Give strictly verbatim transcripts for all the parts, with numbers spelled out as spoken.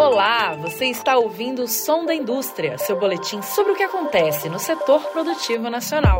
Olá, você está ouvindo o Som da Indústria, seu boletim sobre o que acontece no setor produtivo nacional.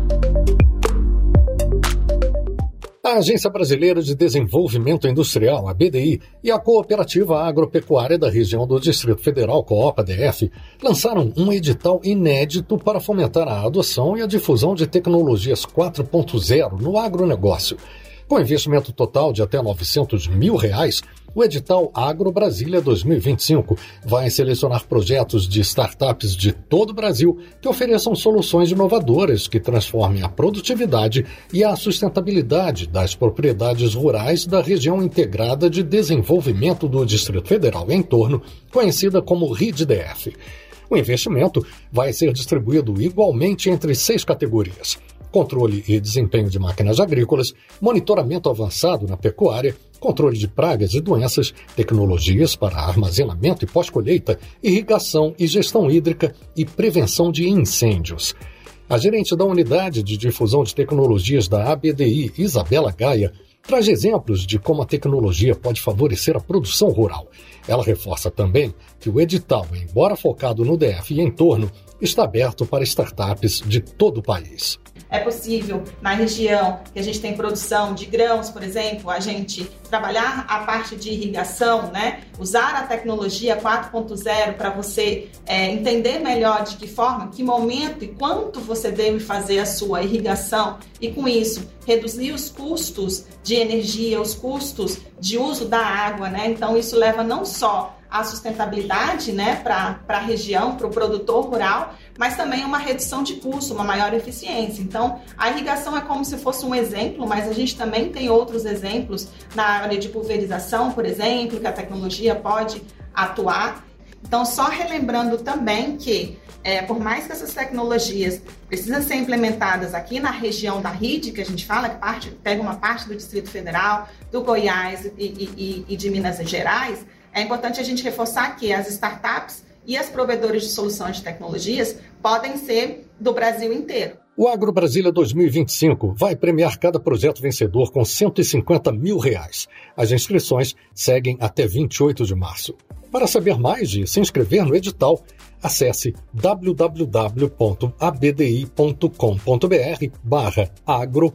A Agência Brasileira de Desenvolvimento Industrial, a B D I, e a Cooperativa Agropecuária da região do Distrito Federal, Coop D F, lançaram um edital inédito para fomentar a adoção e a difusão de tecnologias quatro ponto zero no agronegócio. Com investimento total de até novecentos mil reais, o edital Agro Brasília dois mil e vinte e cinco vai selecionar projetos de startups de todo o Brasil que ofereçam soluções inovadoras que transformem a produtividade e a sustentabilidade das propriedades rurais da região integrada de desenvolvimento do Distrito Federal e entorno, conhecida como R I D D F. O investimento vai ser distribuído igualmente entre seis categorias: controle e desempenho de máquinas agrícolas, monitoramento avançado na pecuária, controle de pragas e doenças, tecnologias para armazenamento e pós-colheita, irrigação e gestão hídrica e prevenção de incêndios. A gerente da Unidade de Difusão de Tecnologias da A B D I, Isabela Gaia, traz exemplos de como a tecnologia pode favorecer a produção rural. Ela reforça também que o edital, embora focado no D F e entorno, está aberto para startups de todo o país. É possível, na região que a gente tem produção de grãos, por exemplo, a gente trabalhar a parte de irrigação, né? Usar a tecnologia quatro ponto zero para você é, entender melhor de que forma, que momento e quanto você deve fazer a sua irrigação e, com isso, reduzir os custos de energia, os custos de uso da água, né? Então, isso leva não só a sustentabilidade, né, para a região, para o produtor rural, mas também uma redução de custo, uma maior eficiência. Então, a irrigação é como se fosse um exemplo, mas a gente também tem outros exemplos na área de pulverização, por exemplo, que a tecnologia pode atuar. Então, só relembrando também que, é, por mais que essas tecnologias precisam ser implementadas aqui na região da R I D, que a gente fala, que parte, pega uma parte do Distrito Federal, do Goiás e, e, e de Minas Gerais, é importante a gente reforçar que as startups e as provedores de soluções de tecnologias podem ser do Brasil inteiro. O Agro Brasília dois mil e vinte e cinco vai premiar cada projeto vencedor com cento e cinquenta mil reais. As inscrições seguem até vinte e oito de março. Para saber mais e se inscrever no edital, acesse w w w ponto a b d i ponto com ponto b r barra agro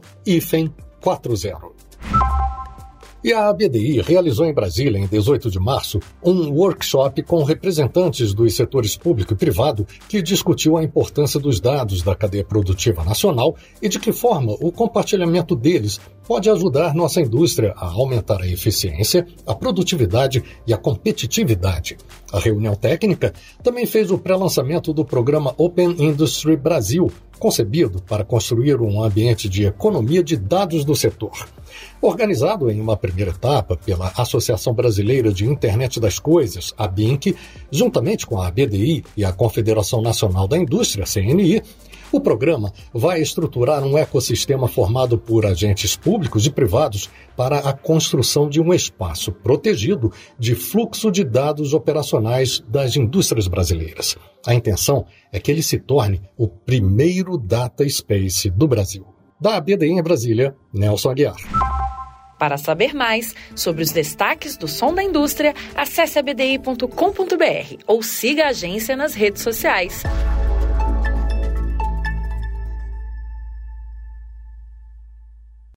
quatro ponto zero. E a A B D I realizou em Brasília, em dezoito de março, um workshop com representantes dos setores público e privado que discutiu a importância dos dados da cadeia produtiva nacional e de que forma o compartilhamento deles pode ajudar nossa indústria a aumentar a eficiência, a produtividade e a competitividade. A reunião técnica também fez o pré-lançamento do programa Open Industry Brasil, concebido para construir um ambiente de economia de dados do setor. Organizado em uma primeira etapa pela Associação Brasileira de Internet das Coisas, a B I N C, juntamente com a A B D I e a Confederação Nacional da Indústria, C N I, o programa vai estruturar um ecossistema formado por agentes públicos e privados para a construção de um espaço protegido de fluxo de dados operacionais das indústrias brasileiras. A intenção é que ele se torne o primeiro data space do Brasil. Da A B D I em Brasília, Nelson Aguiar. Para saber mais sobre os destaques do Som da Indústria, acesse a b d i ponto com ponto b r ou siga a agência nas redes sociais.